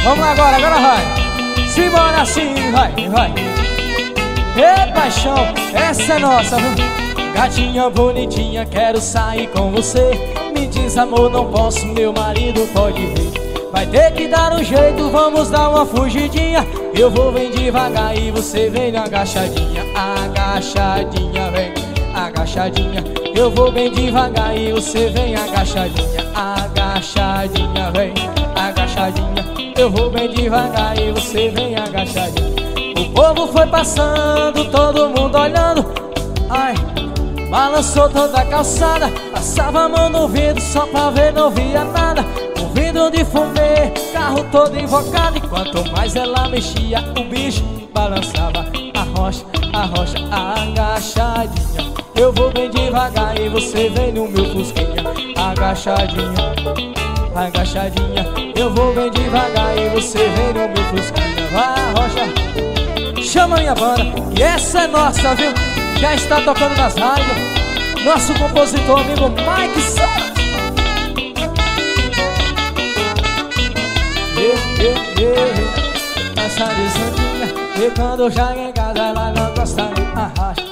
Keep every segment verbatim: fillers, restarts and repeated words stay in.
Vamos lá agora, agora vai. Simbora assim, vai, vai. Ei, paixão, essa é nossa, viu? Gatinha bonitinha, quero sair com você. Me diz amor, não posso, meu marido pode ver. Vai ter que dar um jeito, vamos dar uma fugidinha. Eu vou bem devagar e você vem agachadinha. Agachadinha, vem, agachadinha. Eu vou bem devagar e você vem agachadinha. Agachadinha, vem, agachadinha. Eu vou bem devagar e você vem agachadinha. O povo foi passando, todo mundo olhando. Ai, balançou toda a calçada. Passava a mão no vidro só pra ver, não via nada. Um vidro de fumê, carro todo invocado. E quanto mais ela mexia, o bicho balançava. A rocha, a rocha, agachadinha. Eu vou bem devagar e você vem no meu fusquinha. Agachadinha, agachadinha. Eu vou bem devagar e você vem no meu fusquinha. Vai, rocha, chama minha banda. E essa é nossa, viu? Já está tocando nas rádios. Nosso compositor amigo Mike Santos. Essa desandinha. E quando já em casa ela não gosta de arracha.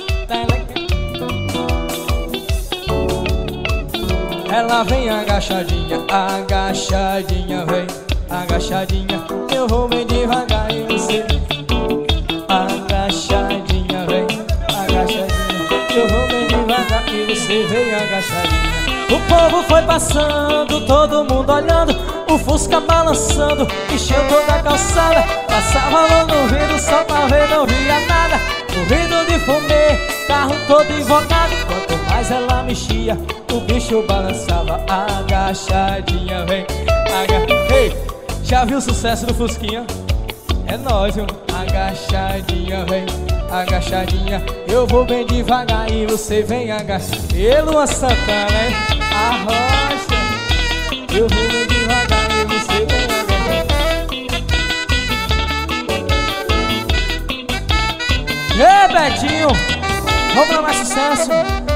Ela vem agachadinha, agachadinha, vem, agachadinha. Eu vou bem devagar e você agachadinha, vem, agachadinha. Eu vou bem devagar e você vem agachadinha. O povo foi passando, todo mundo olhando. O Fusca balançando, encheu toda a calçada. Passava a mão no vidro só pra ver, não via nada. O vidro de fumê, carro todo invocado. Quanto mais ela mexia, o bicho balançava. Agachadinha, vem, agachadinha. Ei, já viu o sucesso do Fusquinha? É nóis, viu? Agachadinha, vem, agachadinha. Eu vou bem devagar e você vem agachadinha. E Luan Santana, hein? A rocha. Eu vou bem devagar e você vem agachadinha. E Betinho, vamos lá, mais sucesso.